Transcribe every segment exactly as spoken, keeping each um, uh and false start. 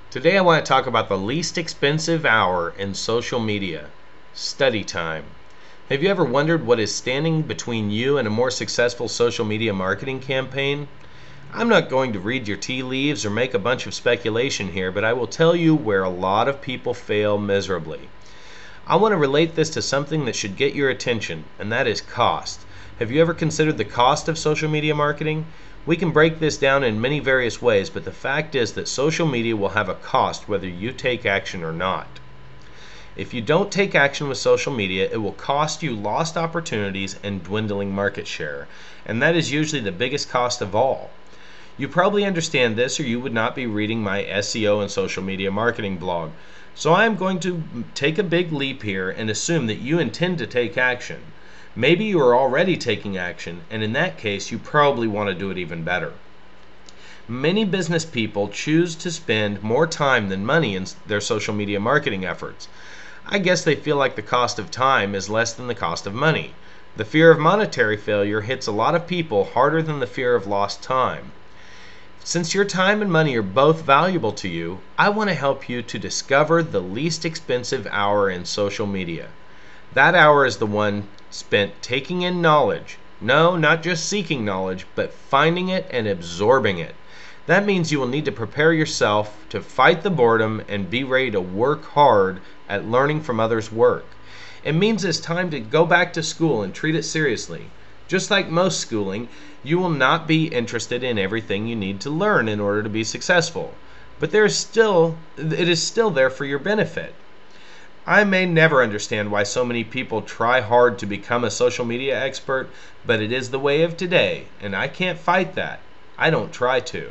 Today I want to talk about the least expensive hour in social media: study time. Have you ever wondered what is standing between you and a more successful social media marketing campaign? I'm not going to read your tea leaves or make a bunch of speculation here, but I will tell you where a lot of people fail miserably. I want to relate this to something that should get your attention, and that is cost. Have you ever considered the cost of social media marketing? We can break this down in many various ways, but the fact is that social media will have a cost whether you take action or not. If you don't take action with social media, it will cost you lost opportunities and dwindling market share, and that is usually the biggest cost of all. You probably understand this, or you would not be reading my S E O and social media marketing blog. So I am going to take a big leap here and assume that you intend to take action. Maybe you are already taking action, and in that case, you probably want to do it even better. Many business people choose to spend more time than money in their social media marketing efforts. I guess they feel like the cost of time is less than the cost of money. The fear of monetary failure hits a lot of people harder than the fear of lost time. Since your time and money are both valuable to you, I want to help you to discover the least expensive hour in social media. That hour is the one spent taking in knowledge. No, not just seeking knowledge, but finding it and absorbing it. That means you will need to prepare yourself to fight the boredom and be ready to work hard at learning from others' work. It means it's time to go back to school and treat it seriously. Just like most schooling, you will not be interested in everything you need to learn in order to be successful, but there is still, it is still there for your benefit. I may never understand why so many people try hard to become a social media expert, but it is the way of today, and I can't fight that. I don't try to.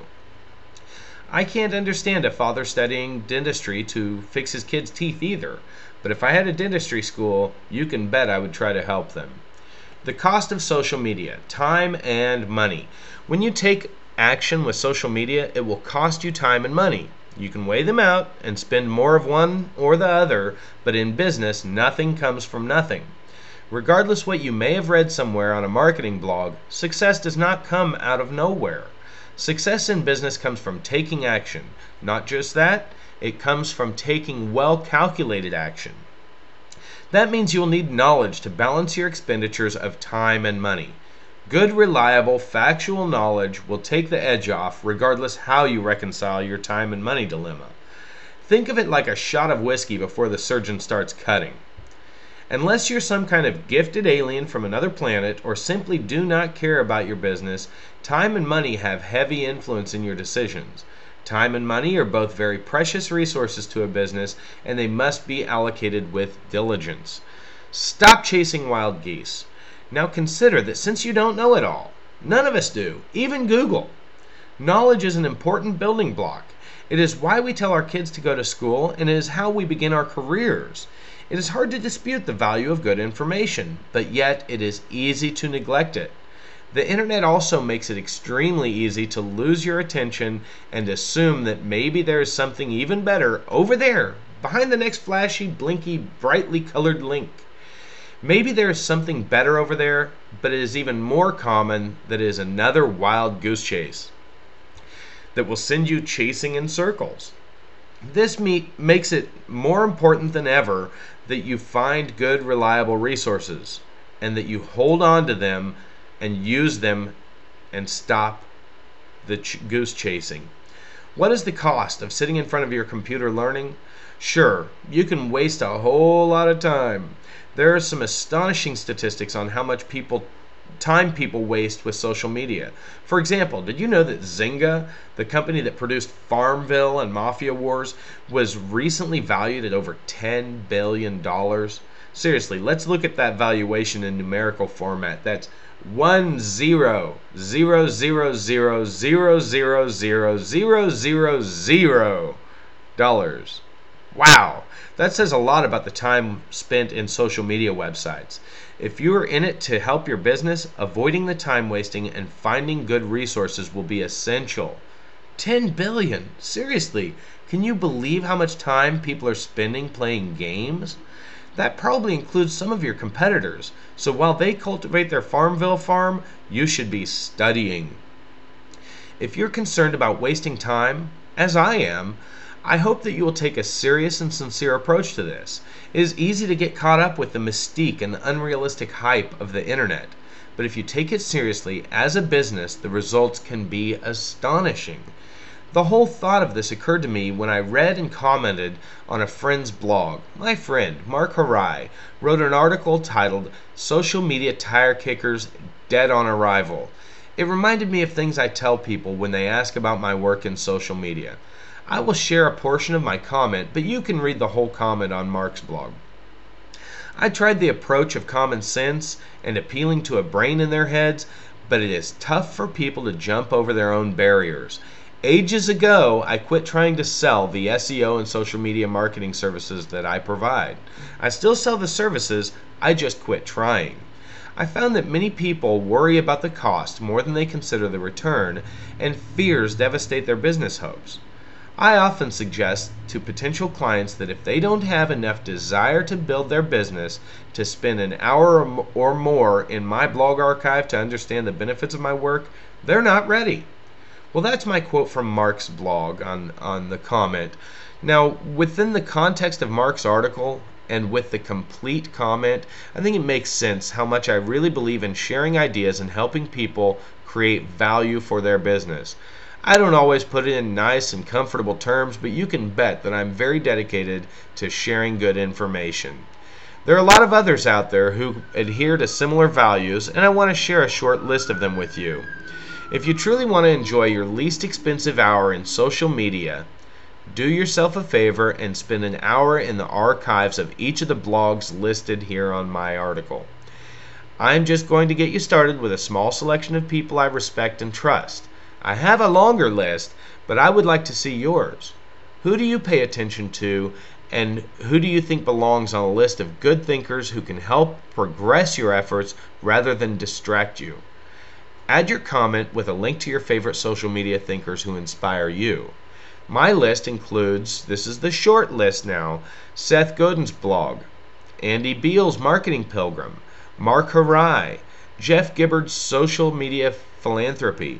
I can't understand a father studying dentistry to fix his kids' teeth either, but if I had a dentistry school, you can bet I would try to help them. The cost of social media: time and money. When you take action with social media, it will cost you time and money. You can weigh them out and spend more of one or the other, but in business, nothing comes from nothing. Regardless what you may have read somewhere on a marketing blog, success does not come out of nowhere. Success in business comes from taking action. Not just that, it comes from taking well-calculated action. That means you will need knowledge to balance your expenditures of time and money. Good, reliable, factual knowledge will take the edge off regardless how you reconcile your time and money dilemma. Think of it like a shot of whiskey before the surgeon starts cutting. Unless you're some kind of gifted alien from another planet or simply do not care about your business, time and money have heavy influence in your decisions. Time and money are both very precious resources to a business, and they must be allocated with diligence. Stop chasing wild geese. Now consider that since you don't know it all, none of us do, even Google. Knowledge is an important building block. It is why we tell our kids to go to school, and it is how we begin our careers. It is hard to dispute the value of good information, but yet it is easy to neglect it. The internet also makes it extremely easy to lose your attention and assume that maybe there is something even better over there, behind the next flashy, blinky, brightly colored link. Maybe there is something better over there, but it is even more common that it is another wild goose chase that will send you chasing in circles. This me- makes it more important than ever that you find good, reliable resources and that you hold on to them and use them and stop the ch- goose chasing. What is the cost of sitting in front of your computer learning? Sure, you can waste a whole lot of time. There are some astonishing statistics on how much people time people waste with social media. For example, did you know that Zynga, the company that produced Farmville and Mafia Wars, was recently valued at over ten billion dollars? Seriously, let's look at that valuation in numerical format. That's one zero zero zero zero zero zero zero zero zero zero dollars. Wow, that says a lot about the time spent in social media websites. If you are in it to help your business, avoiding the time wasting and finding good resources will be essential. ten billion? Seriously, can you believe how much time people are spending playing games? That probably includes some of your competitors. So while they cultivate their Farmville farm, you should be studying. If you're concerned about wasting time, as I am, I hope that you will take a serious and sincere approach to this. It is easy to get caught up with the mystique and the unrealistic hype of the internet, but if you take it seriously as a business, the results can be astonishing. The whole thought of this occurred to me when I read and commented on a friend's blog. My friend, Mark Harai, wrote an article titled Social Media Tire Kickers Dead on Arrival. It reminded me of things I tell people when they ask about my work in social media. I will share a portion of my comment, but you can read the whole comment on Mark's blog. I tried the approach of common sense and appealing to a brain in their heads, but it is tough for people to jump over their own barriers. Ages ago, I quit trying to sell the S E O and social media marketing services that I provide. I still sell the services, I just quit trying. I found that many people worry about the cost more than they consider the return, and fears devastate their business hopes. I often suggest to potential clients that if they don't have enough desire to build their business to spend an hour or more in my blog archive to understand the benefits of my work, they're not ready. Well, that's my quote from Mark's blog on, on the comment. Now, within the context of Mark's article and with the complete comment, I think it makes sense how much I really believe in sharing ideas and helping people create value for their business. I don't always put it in nice and comfortable terms, but you can bet that I'm very dedicated to sharing good information. There are a lot of others out there who adhere to similar values, and I want to share a short list of them with you. If you truly want to enjoy your least expensive hour in social media, do yourself a favor and spend an hour in the archives of each of the blogs listed here on my article. I'm just going to get you started with a small selection of people I respect and trust. I have a longer list, but I would like to see yours. Who do you pay attention to, and who do you think belongs on a list of good thinkers who can help progress your efforts rather than distract you? Add your comment with a link to your favorite social media thinkers who inspire you. My list includes, this is the short list now, Seth Godin's blog, Andy Beal's Marketing Pilgrim, Mark Harai, Jeff Gibbard's Social Media Philanthropy.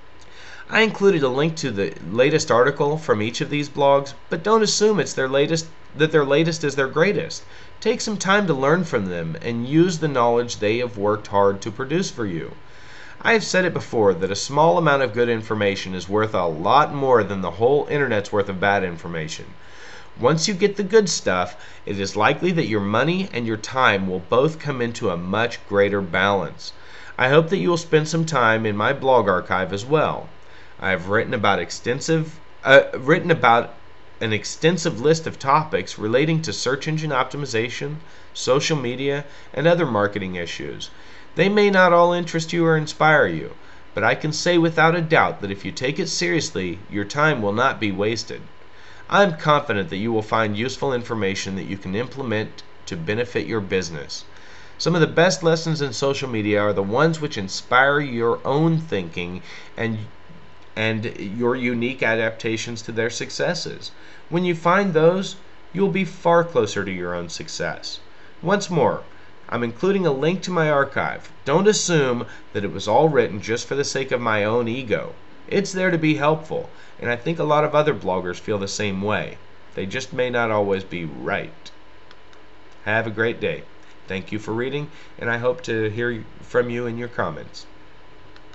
I included a link to the latest article from each of these blogs, but don't assume it's their latest that their latest is their greatest. Take some time to learn from them and use the knowledge they have worked hard to produce for you. I have said it before that a small amount of good information is worth a lot more than the whole internet's worth of bad information. Once you get the good stuff, it is likely that your money and your time will both come into a much greater balance. I hope that you will spend some time in my blog archive as well. I have written about extensive, uh, written about an extensive list of topics relating to search engine optimization, social media, and other marketing issues. They may not all interest you or inspire you, but I can say without a doubt that if you take it seriously, your time will not be wasted. I am confident that you will find useful information that you can implement to benefit your business. Some of the best lessons in social media are the ones which inspire your own thinking and and your unique adaptations to their successes. When you find those, you'll be far closer to your own success. Once more, I'm including a link to my archive. Don't assume that it was all written just for the sake of my own ego. It's there to be helpful, and I think a lot of other bloggers feel the same way. They just may not always be right. Have a great day. Thank you for reading, and I hope to hear from you in your comments.